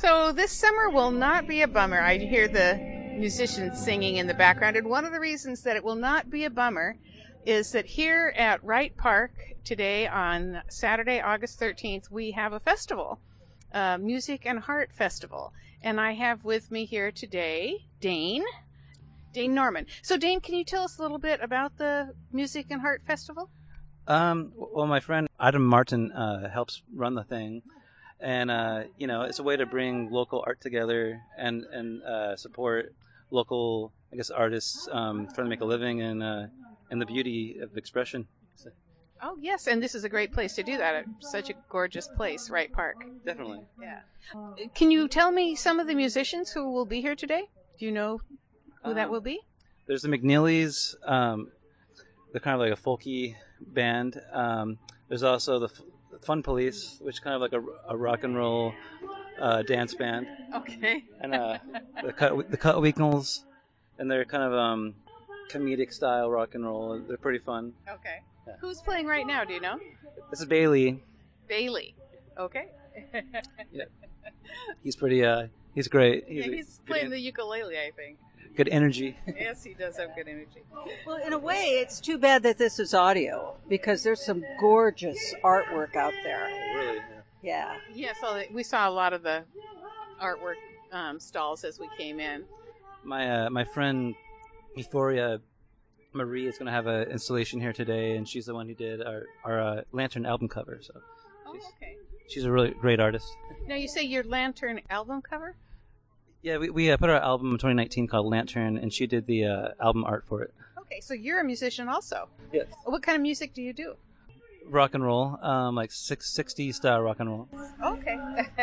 So this summer will not be a bummer. I hear the musicians singing in the background, and one of the reasons that it will not be a bummer is that here at Wright Park today on Saturday, August 13th, we have a festival, Music and Heart Festival. And I have with me here today Dane Norman. So Dane, can you tell us a little bit about the Music and Heart Festival? Well, my friend Adam Martin helps run the thing. And, it's a way to bring local art together and support local, artists trying to make a living and the beauty of expression. So. Oh, yes, and this is a great place to do that. It's such a gorgeous place, Wright Park. Definitely. Yeah. Can you tell me some of the musicians who will be here today? Do you know who that will be? There's the McNeelys. They're kind of like a folky band. There's also the Fun Police, which is kind of like a rock and roll dance band. Okay. And the Cutwinkles, and they're kind of comedic style rock and roll. They're pretty fun. Okay. Yeah. Who's playing right now? Do you know? This is Bailey. Bailey. Okay. Yeah. He's pretty. He's great. He's playing the ukulele, I think. Good energy. Yes, he does have good energy. Well, in a way, it's too bad that this is audio because there's some gorgeous artwork out there. Really? Yeah. Yeah, so we saw a lot of the artwork stalls as we came in. My friend Euphoria Marie is going to have an installation here today, and she's the one who did our Lantern album cover. So, okay. She's a really great artist. Now, you say your Lantern album cover? Yeah, we put our album in 2019 called Lantern, and she did the album art for it. Okay, so you're a musician also. Yes. What kind of music do you do? Rock and roll, like 60s style rock and roll. Okay.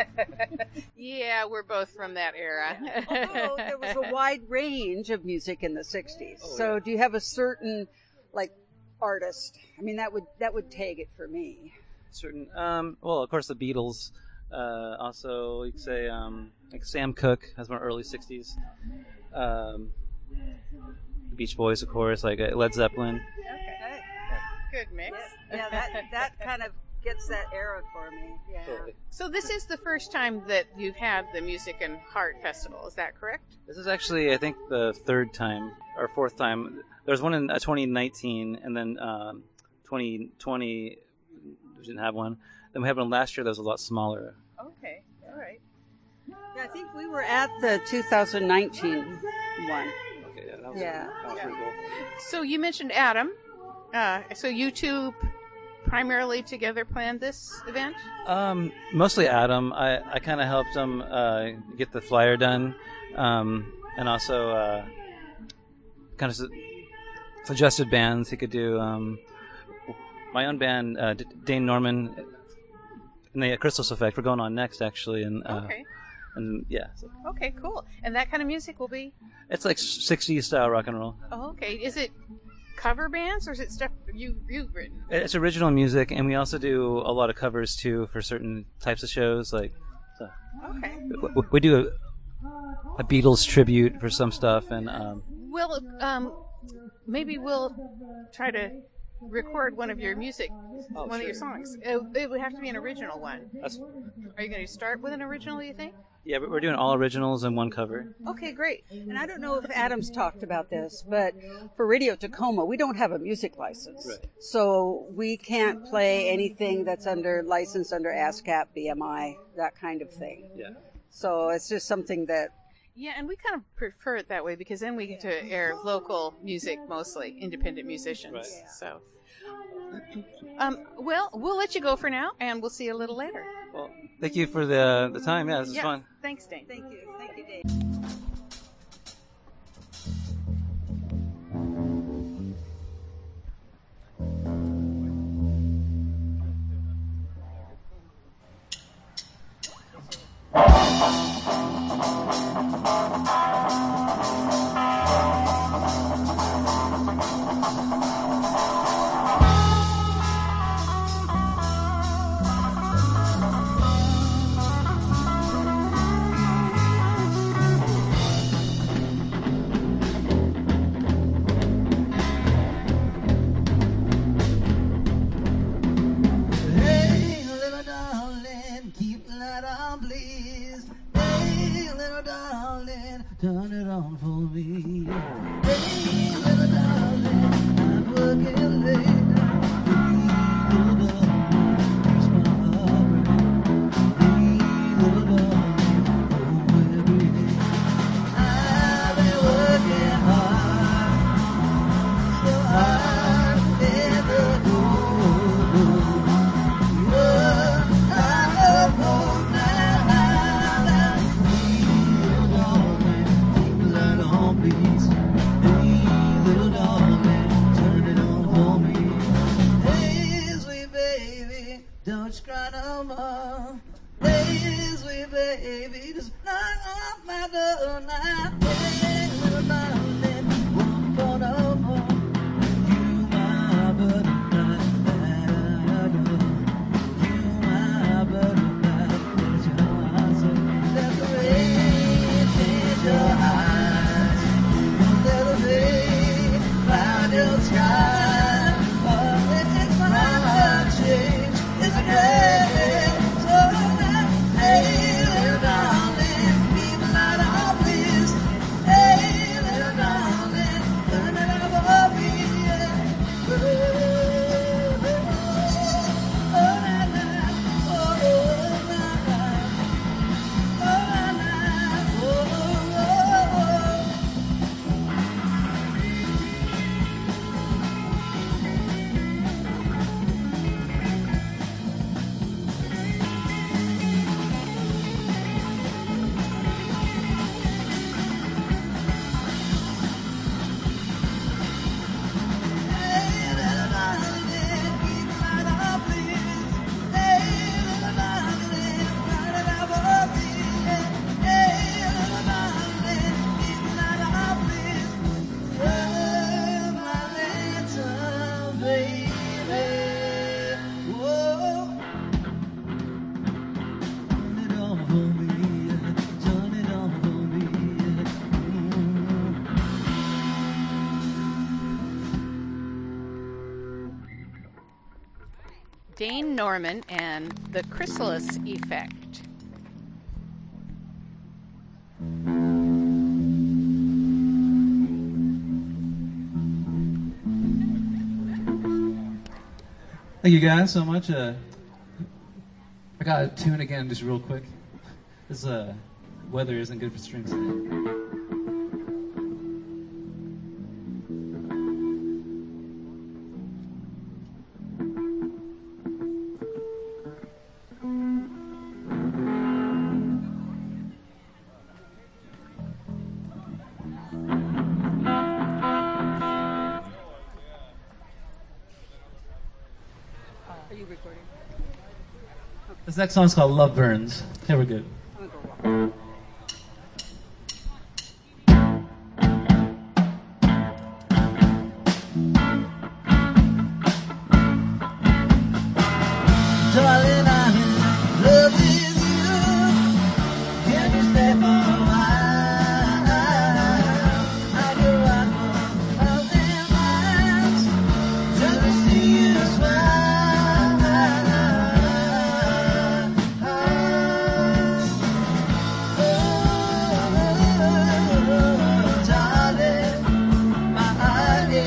Yeah, we're both from that era. Although there was a wide range of music in the 60s. Oh, so yeah. do you have a certain, artist? I mean, that would take it for me. Certain, well, of course, the Beatles. Also, you could say, like Sam Cooke, that's more early 60s. The Beach Boys, of course, like Led Zeppelin. Okay. Good mix. Yeah, that kind of gets that era for me. Yeah. Totally. So this is the first time that you've had the Music and Heart Festival, is that correct? This is actually, I think, the third time, or fourth time. There was one in 2019, and then 2020, we didn't have one. Then we had one last year that was a lot smaller. Okay, all right. Yeah, I think we were at the 2019 one. Okay, that was pretty cool. So you mentioned Adam. So you two primarily together planned this event? Mostly Adam. I kind of helped him get the flyer done, and also kind of suggested bands he could do. My own band, Dane Norman, and the Crystals Effect. We're going on next, actually, and Okay. and yeah. So. Okay, cool. And that kind of music will be? It's like 60s style rock and roll. Oh, okay. Is it cover bands or is it stuff you've written? It's original music, and we also do a lot of covers too for certain types of shows. Like, so Okay. we do a Beatles tribute for some stuff, and Well, maybe we'll try to record one of your music, one of your songs. It would have to be an original one. Are you going to start with an original, you think? Yeah, we're doing all originals and one cover. Okay, great. And I don't know if Adam's talked about this, but for Radio Tacoma, we don't have a music license. Right. So we can't play anything that's licensed under ASCAP, BMI, that kind of thing. Yeah. So it's just something that... Yeah, and we kind of prefer it that way because then we get to air local music, mostly independent musicians. Right. So, well, we'll let you go for now, and we'll see you a little later. Well, thank you for the time. Yeah, this is fun. Thanks, Dane. Thank you, Dave. baby, don't you cry no more. Hey, sweet baby, just knock off my door now. Hey, little darling, won't go no more. You my butterfly, you my butterfly, there's your answer. Let the rain change your eyes, let the rain cloud your sky. Oh, it's my heart change, it's a great. Hey, little darling, keep the light on, please. Hey, little darling, turn it up for me. Oh, na, na, oh, na, na, oh, na, na, oh. Dane Norman and the Chrysalis Effect. Thank you guys so much. I got to tune again just real quick. This weather isn't good for strings today. This next song's called Love Burns. Okay, we're good. Darling, I'm in love with you. Can you stay for a while? I could rock for 1,000 miles just to see you smile.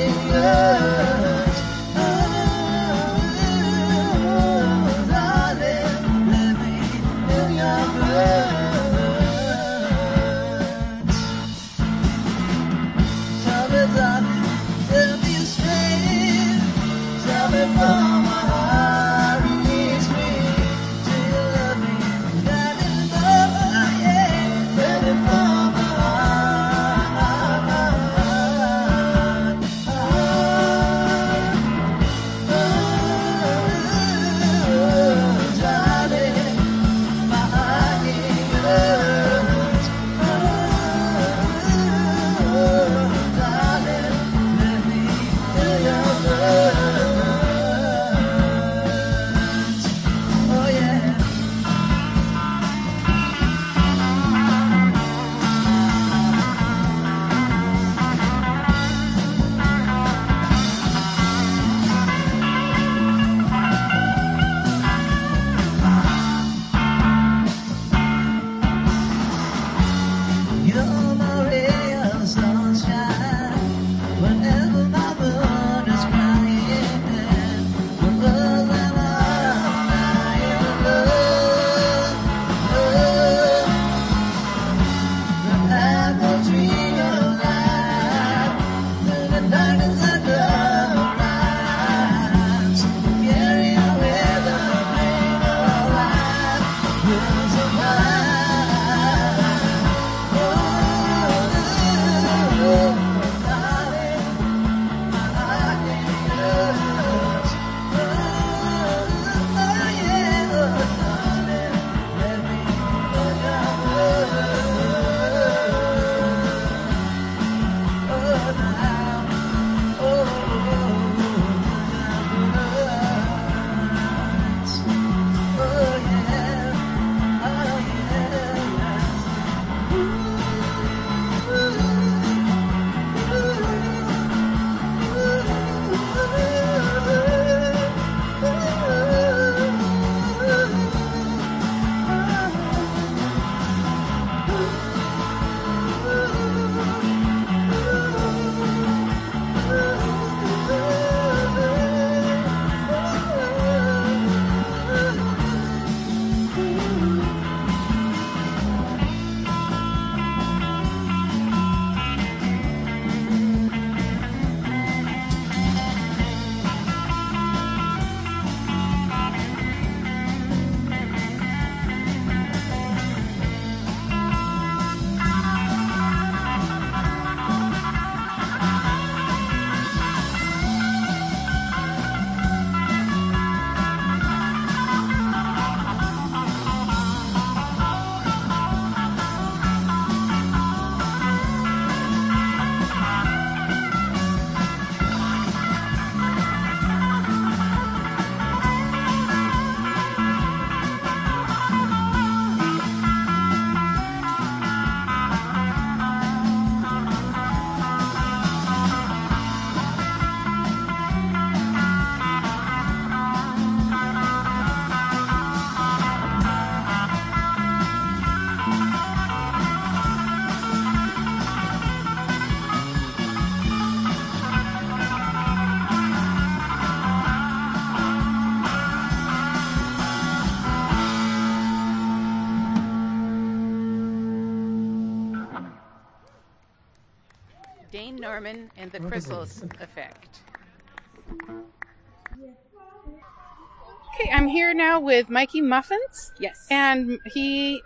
Darling, Shane Norman and the Chrysalis Effect. Okay, I'm here now with Mikey Muffins. Yes. And they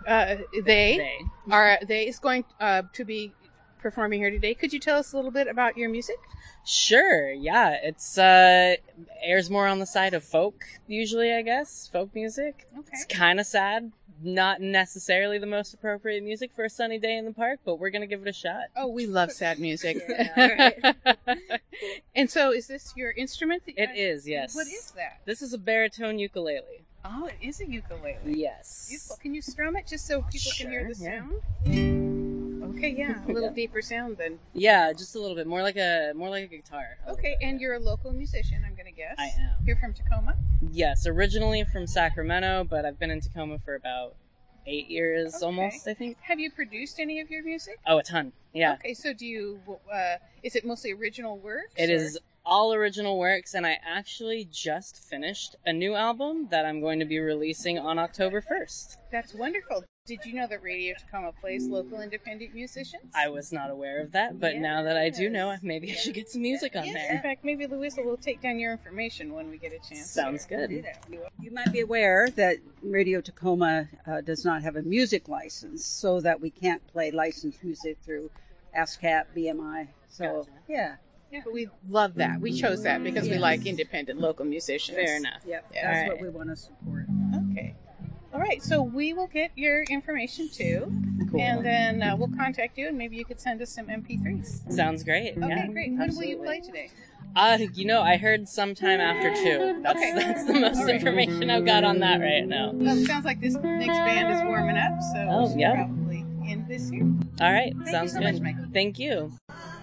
is going to be performing here today. Could you tell us a little bit about your music? Sure, yeah. It's airs more on the side of folk, usually, I guess. Folk music. Okay. It's kind of sad. Not necessarily the most appropriate music for a sunny day in the park, but we're going to give it a shot. Oh, we love sad music. Yeah, right. And so is this your instrument? It is, yes. What is that? This is a baritone ukulele. Oh, it is a ukulele. Yes. Can you strum it just so people can hear the Sure, yeah. sound? Okay, yeah, a little Yeah. deeper sound then. Yeah, just a little bit. More like a guitar. Okay, and you're a local musician, I'm going to guess. I am. You're from Tacoma? Yes, originally from Sacramento, but I've been in Tacoma for about 8 years Okay. almost, I think. Have you produced any of your music? Oh, a ton. Yeah. Okay, so do you, is it mostly original works? It or- is all original works, and I actually just finished a new album that I'm going to be releasing on October 1st. That's wonderful. Did you know that Radio Tacoma plays local independent musicians? I was not aware of that, but now that I do know, Yes. maybe I should get some music on Yes, in there. fact, maybe Louisa will take down your information when we get a chance. Sounds here. good. You might be aware that Radio Tacoma does not have a music license, so that we can't play licensed music through ASCAP, BMI. So, Gotcha. yeah. Yeah, but we love that. We chose that because we Yes. like independent local musicians. Fair enough. Yep, Yeah. that's All what right. we want to support. Okay. All right, so we will get your information too, Cool. and then we'll contact you, and maybe you could send us some MP3s. Sounds great. Okay, yeah, great. When will absolutely. you play today? I heard sometime after 2. That's Okay. that's the most All right. information I've got on that right now. Well, it sounds like this next band is warming up, so Oh, we should yeah. probably end this here. All right, you sounds so good. much, Mikey. Thank you.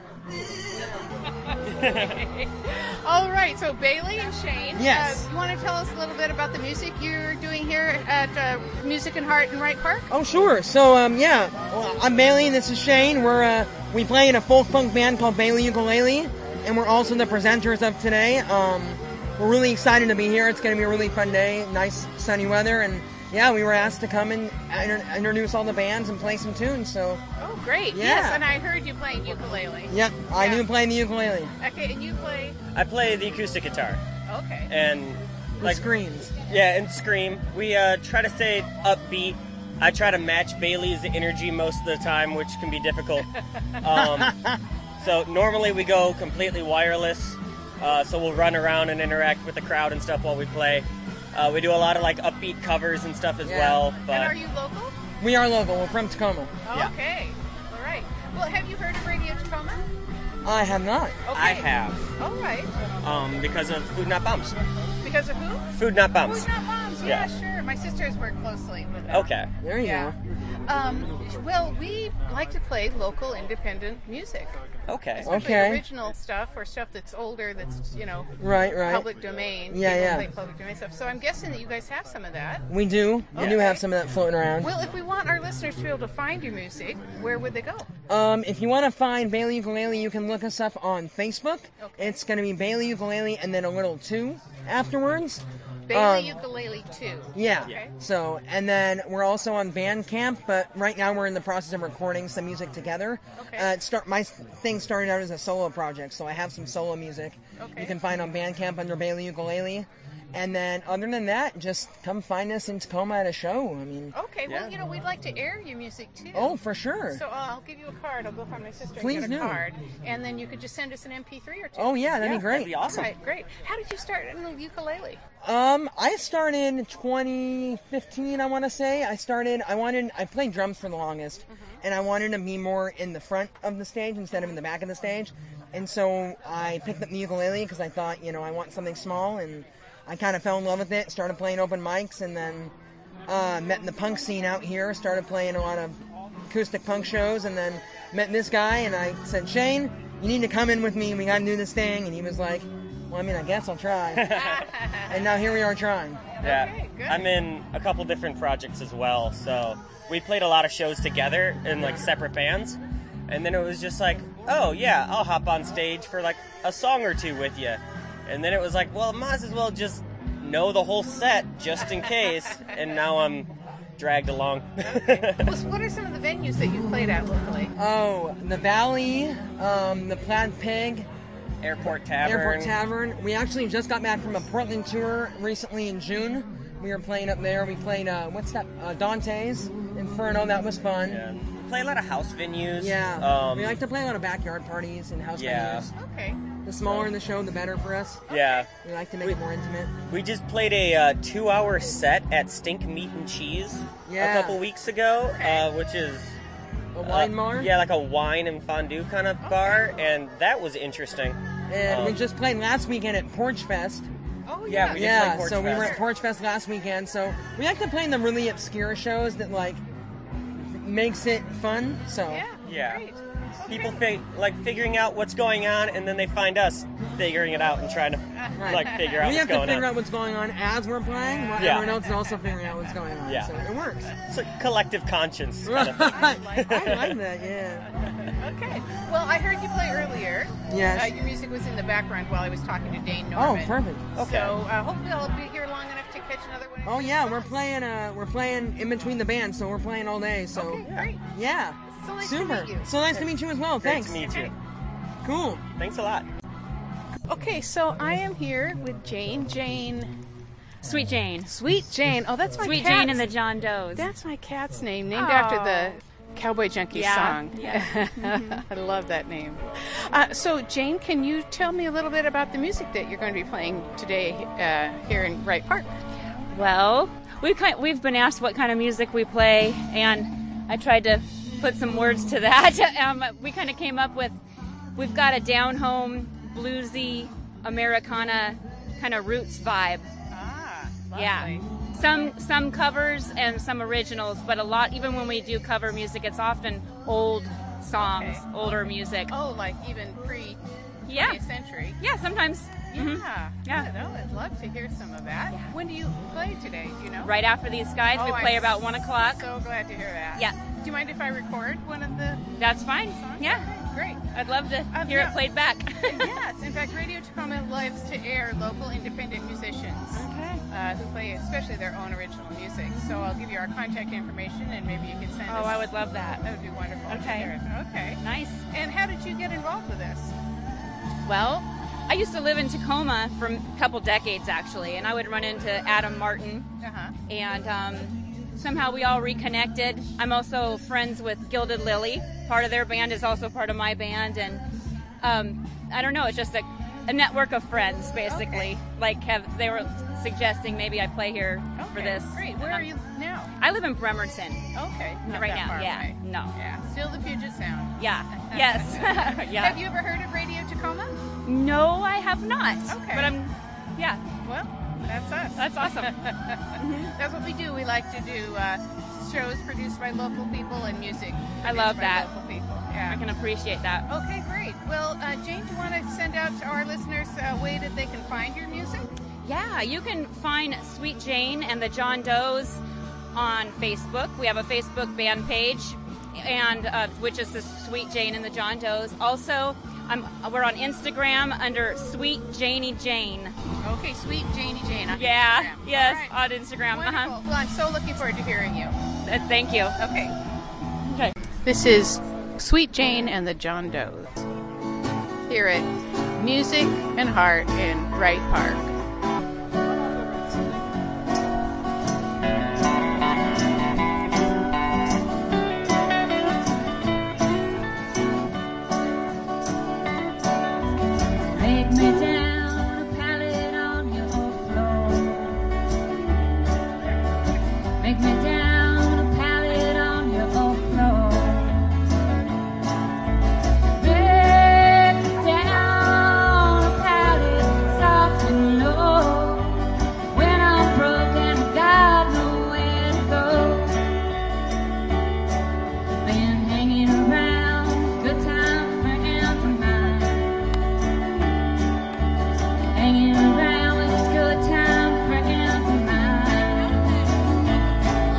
All right, so Bailey and Shane, Yes. you want to tell us a little bit about the music you're doing here at Music and Heart in Wright Park? Oh, sure. So, well, I'm Bailey and this is Shane. We play in a folk punk band called Bailey Ukulele, and we're also the presenters of today. We're really excited to be here. It's going to be a really fun day, nice sunny weather, and yeah, we were asked to come and introduce all the bands and play some tunes. So, Oh, great. Yeah. Yes, and I heard you playing ukulele. yep, I Yeah. do play the ukulele. Okay, and you play... I play the acoustic guitar Okay. and The screams. yeah, and scream. We try to stay upbeat. I try to match Bailey's energy most of the time, which can be difficult. So normally we go completely wireless. So we'll run around and interact with the crowd and stuff while we play. We do a lot of like upbeat covers and stuff as Yeah. well. And But are you local? We are local. We're from Tacoma. Yeah. Okay. All right. Well, have you heard of Radio Tacoma? I have not. Okay. I have All right. because of Food Not Bombs. Because of who? Food Not Bombs. Food Not Bombs. Yeah, Yeah. sure. My sisters work closely with them. Okay. There you Yeah. go. Well, we like to play local independent music. Okay. Especially Okay. original stuff or stuff that's older, that's, Right, right. public domain. Yeah, People yeah. play public domain stuff. So I'm guessing that you guys have some of that. We do. We do have some of that floating around. Well, if we want our listeners to be able to find your music, where would they go? If you want to find Bailey Ukulele, you can look us up on Facebook. Okay. It's going to be Bailey Ukulele and then a little 2 afterwards. Bailey Ukulele 2. Yeah. Okay. So, and then we're also on Bandcamp, but right now we're in the process of recording some music together. Okay. My thing started out as a solo project, so I have some solo music. Okay. You can find on Bandcamp under Bailey Ukulele. And then, other than that, just come find us in Tacoma at a show. I mean, Okay, well, we'd like to air your music too. oh, for sure. So I'll give you a card. I'll go find my sister Please and get a do. card. And then you could just send us an MP3 or two. Oh, yeah, that'd be great. That'd be awesome. Right, great. How did you start in the ukulele? I started in 2015, I want to say. I played drums for the longest, and I wanted to be more in the front of the stage instead of in the back of the stage. And so I picked up the ukulele because I thought, I want something small, and I kind of fell in love with it, started playing open mics, and then met in the punk scene out here, started playing a lot of acoustic punk shows, and then met this guy, and I said, Shane, you need to come in with me, we got to do this thing. And he was like, well, I guess I'll try. And now here we are trying. Yeah, Okay, good. I'm in a couple different projects as well. So we played a lot of shows together in like separate bands, and then it was just like, oh yeah, I'll hop on stage for like a song or two with you, and then it was like, well, might as well just know the whole set just in case. And now I'm dragged along. Well, what are some of the venues that you've played at locally? Oh, the Valley, the Plaid Pig, Airport Tavern. We actually just got back from a Portland tour recently in June. We were playing up there. We played, Dante's Inferno. That was fun. Yeah. We play a lot of house venues. Yeah. We like to play a lot of backyard parties and house venues. Okay. The smaller the show, the better for us. Yeah. We like to make it more intimate. We just played a 2-hour set at Stink Meat and Cheese a couple weeks ago, which is a wine bar? Yeah, like a wine and fondue kind of bar, and that was interesting. And we just played last weekend at Porch Fest. Oh, yeah. We did play Porch so Fest. we were at Porch Fest last weekend. So we like to play in the really obscure shows that, like, makes it fun. So Yeah. People figuring out what's going on, and then they find us figuring it out and trying to figure out what's going on. We have to figure out what's going on as we're playing, while everyone else is also figuring out what's going on. Yeah. So it works. It's a collective conscience. Kind of I like that, yeah. Okay. Well, I heard you play earlier. Yes. Your music was in the background while I was talking to Dane Norman. Oh, perfect. Okay. So hopefully I'll be here long enough to catch another one. Oh yeah, we're playing in between the bands, so we're playing all day. So Okay, great. yeah, So nice super. to meet you. So nice to meet you as well. Great Thanks. to meet you. Cool. Thanks a lot. Okay, so I am here with Jane. Sweet Jane. Sweet Jane. Oh, that's my Sweet cat's, Jane and the John Does. That's my cat's name, named after the Cowboy Junkie song. Yeah. I love that name. So, Jane, can you tell me a little bit about the music that you're going to be playing today here in Wright Park? Well, we've been asked what kind of music we play, and I tried to put some words to that. We kind of came up with, we've got a down-home, bluesy, Americana kind of roots vibe. Ah, lovely. Yeah. Some covers and some originals, but a lot, even when we do cover music, it's often old songs, older music. Oh, like even pre-20th Yeah. century. Yeah, sometimes. Mhm. Yeah. Good. Oh, I'd love to hear some of that. Yeah. When do you play today? Do you know? Right after these guys, we play about 1 o'clock. So glad to hear that. Yeah. Do you mind if I record one of the That's fine. songs? Yeah. Great. I'd love to hear yeah. it played back. Yes. In fact, Radio Tacoma loves to air local independent musicians who play especially their own original music. So I'll give you our contact information, and maybe you could send us. Oh, I would love that. That would be wonderful. to Okay. hear it. Okay. Nice. And how did you get involved with this? Well, I used to live in Tacoma for a couple decades, actually, and I would run into Adam Martin, and somehow we all reconnected. I'm also friends with Gilded Lily. Part of their band is also part of my band, and I don't know, it's just a network of friends, basically. Like, they were suggesting maybe I play here for this. Great. Where are you now? I live in Bremerton. Okay. Not Right that now, far yeah. away. No. Yeah. Still the Puget Sound. Yeah. Yes. Yeah. Have you ever heard of Radio Tacoma? No, I have not. Okay. But yeah. Well, that's us. That's awesome. That's what we do. We like to do shows produced by local people and music. I love produced by that. Local people. Yeah. I can appreciate that. Okay, great. Well, Jane, do you want to send out to our listeners a way that they can find your music? Yeah, you can find Sweet Jane and the John Does on Facebook. We have a Facebook band page, and which is the Sweet Jane and the John Does. Also, we're on Instagram under Sweet Janie Jane. Okay, Sweet Janie Jane. On Yeah, Instagram. yes, All right. on Instagram. Wonderful. Well, I'm so looking forward to hearing you. Thank you. Okay. Okay. This is Sweet Jane and the John Does. Here at Music and Heart in Wright Park. Make me down a pallet on your floor. Make me down a pallet on your floor. Make me down a pallet soft and low. When I'm broken, I got nowhere to go. Been hanging around, good time for and for mine. Hanging around with this good time for and for mine.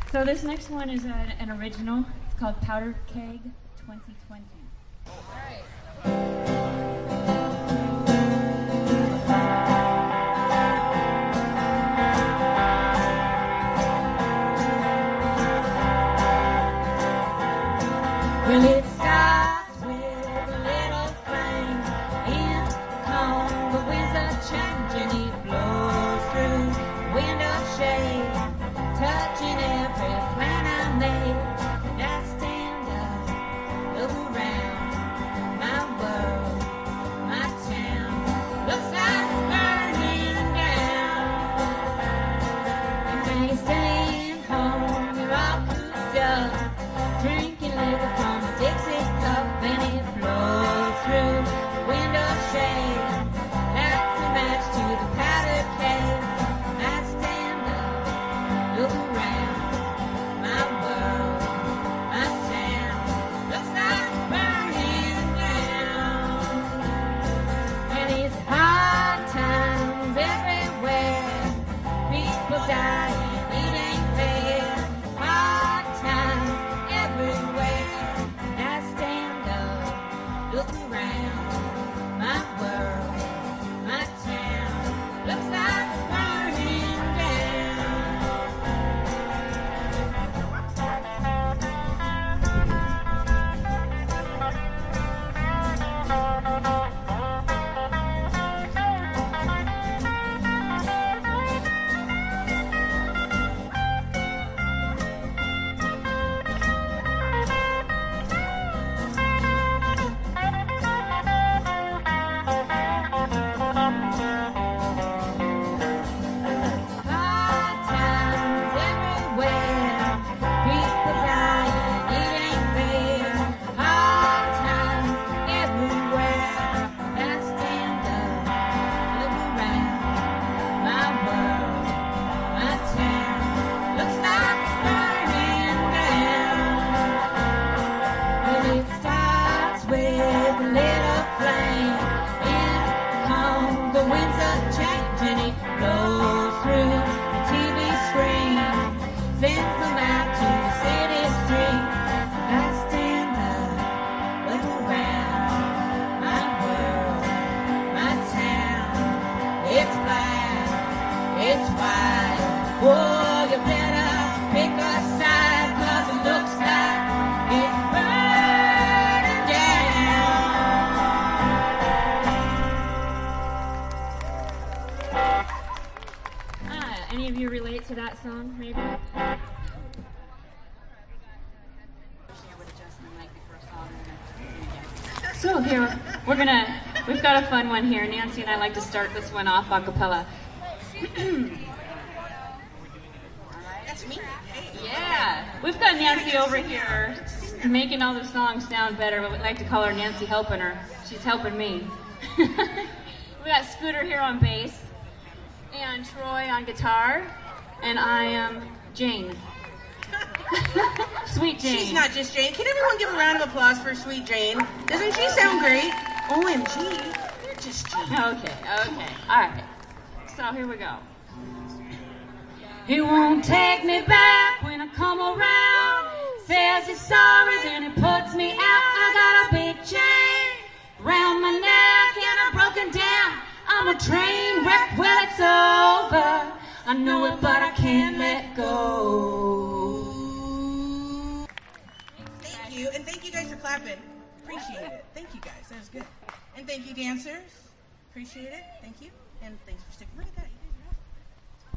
So this next one is an original. It's called Powder Keg 2020. Well, it starts with a little flame. In come the winds of change, and it blows through the window shade, touching every plan I made. And I stand up, look around, my world, my town looks like burning down. And they staying home, you're all cooped up, drinking liquor from a Dixie cup, and it flows through the window shade. That's a match to the powder keg. I stand up, look around, my world, my town looks like burning down. And it's hard times everywhere, people dying, it ain't fair. Hard times everywhere. I stand up, look around, my world, my town looks like burning down. Hard times everywhere, people dying, it ain't fair. Hard times everywhere. I stand up, look around, my world, my town looks like burning down. Well, it starts with a little flame. In come the winds of change, and it blows through the TV screen, sends them out to the city street. I stand up, look around, my world, my town. It's black, it's white. Whoa, you better pick a side, 'cause it looks like it's burning down. Any of you relate to that song, maybe? So here, we've got a fun one here. Nancy and I like to start this one off a cappella. That's me. Yeah, we've got Nancy over here making all the songs sound better, but we like to call her Nancy helping her. She's helping me. We got Scooter here on bass, and Troy on guitar, and I am Jane. Sweet Jane. She's not just Jane. Can everyone give a round of applause for Sweet Jane? Doesn't she sound great? OMG, you're just Jane. Okay, all right. So here we go. He won't take me back when I come around. Says he's sorry, then he puts me out. I got a big chain round my neck and I'm broken down. I'm a train wreck, well it's over. I know it, but I can't let go. Thank you, and thank you guys for clapping. Appreciate it. Thank you guys, that was good. And thank you dancers. Appreciate it. Thank you, and thanks for sticking with us.